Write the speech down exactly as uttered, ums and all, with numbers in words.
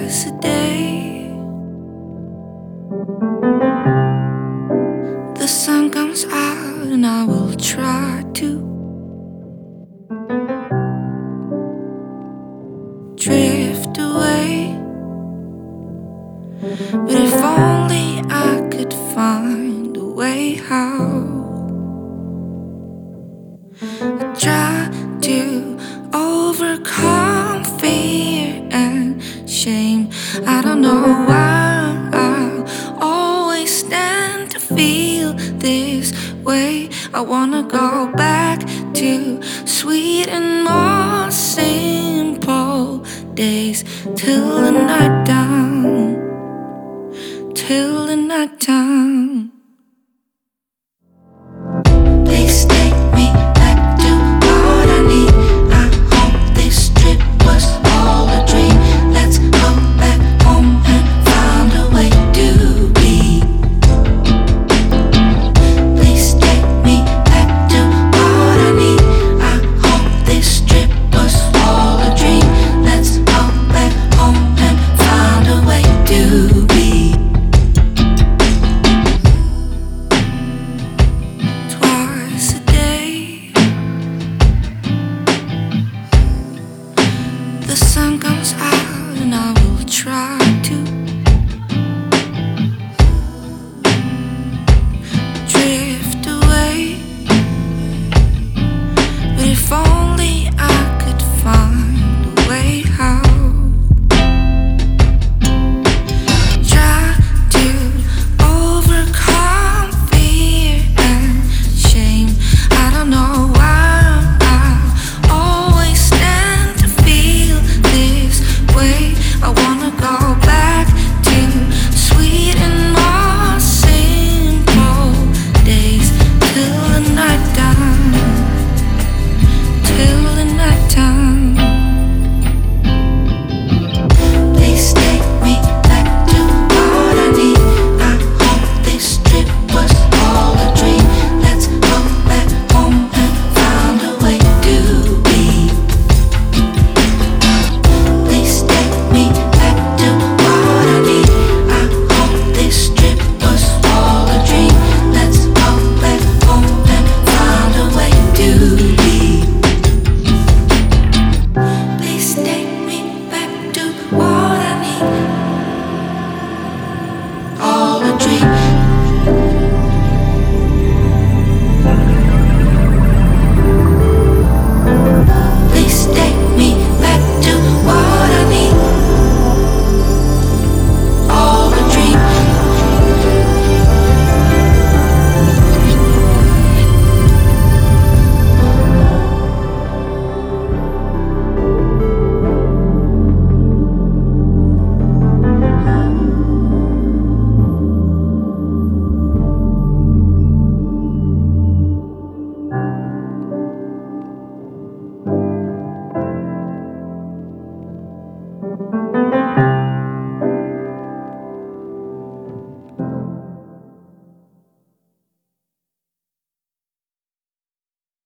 twice a day. The sun comes out and I will try to drift away, but if only I could find a way how. I try to overcome fear and shame. I don't know why I always stand to feel this way. I wanna go back to sweet and more simple days, till the night down, till the night down. Please take me back to what I need. I hope this trip was all a dream. Let's go back home and find a way to be. Please take me back to what I need. I hope this trip was all a dream. Let's go back home and find a way to be. Twice a day, the sun comes out and I will try to drift away, but if only I could find a way how. Try to overcome fear and shame. I don't know why I always stand to feel this way. I wanna go back to sweet and more simple days, till the night down, till the night down. Please take me back to what I need. I hope this trip was all a dream. Let's go back home and find a way to be. Please take me back to what I need. I hope this trip was all a dream. Let's go back home and find a way to be. Please take me back to what I need. All a dream. Please take me back to what I need. All a dream. Thank you.